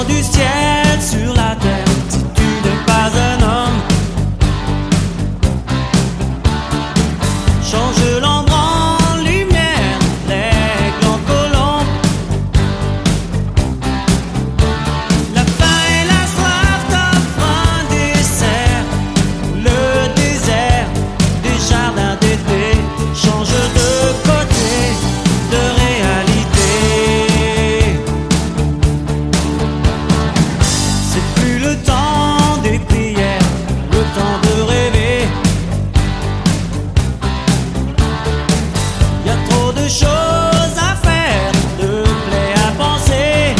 vent du ciel sur la terre. Si tu n'es pas un homme, change l'ombre en lumière, l'aigle en colombe. La faim et la soif t'offrent un dessert. Le désert des jardins d'été change de côté, de réalité. C'est plus le temps des prières, le temps de rêver. Y a trop de choses à faire, de plaies à penser.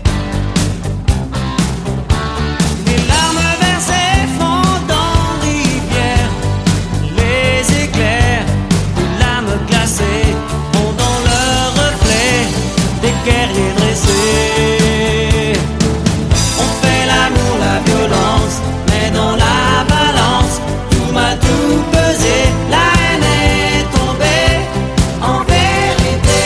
Les larmes versées font dans rivière. Les éclairs de l'âme glacée font dans leur reflet des guerriers dressés. On fait l'amour, la violence, mais dans la balance, tout m'a tout pesé. La haine est tombée en vérité.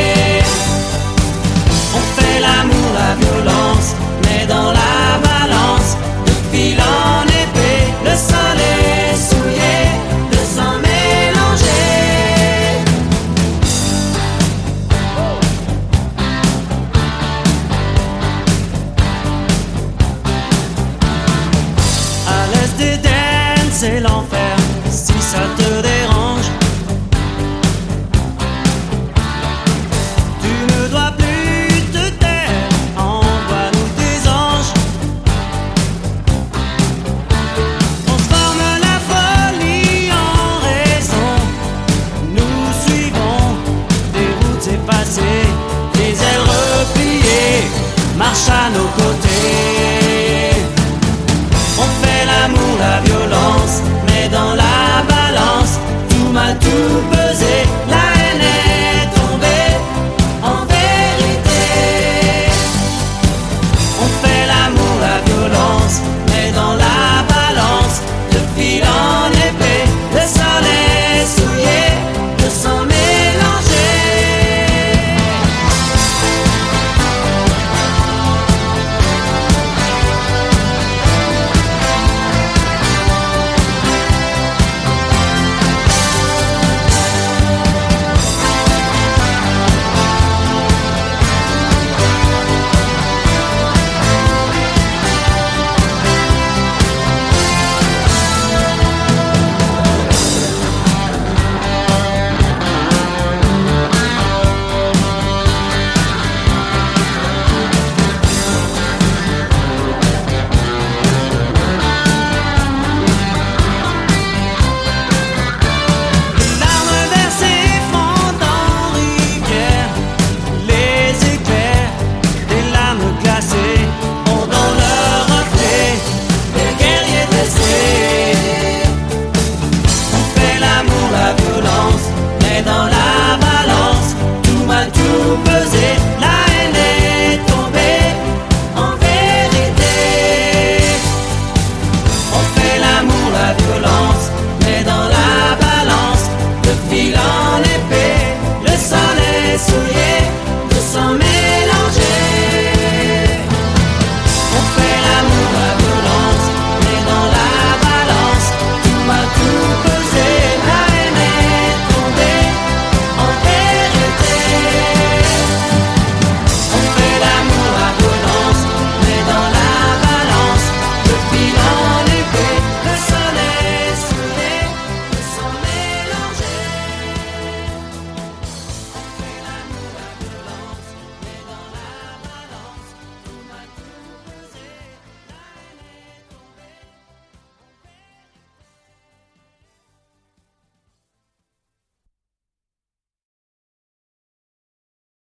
On fait l'amour, la violence, mais dans la balance, de fil en épée, le sol est souillé, le sang mélangé. À l'est d'Éden, c'est l'enfer, si ça te dérange. Tu ne dois plus te taire, envoie-nous des anges. Transforme la folie en raison. Nous suivons des routes effacées, des ailes repliées, marche à nos côtés.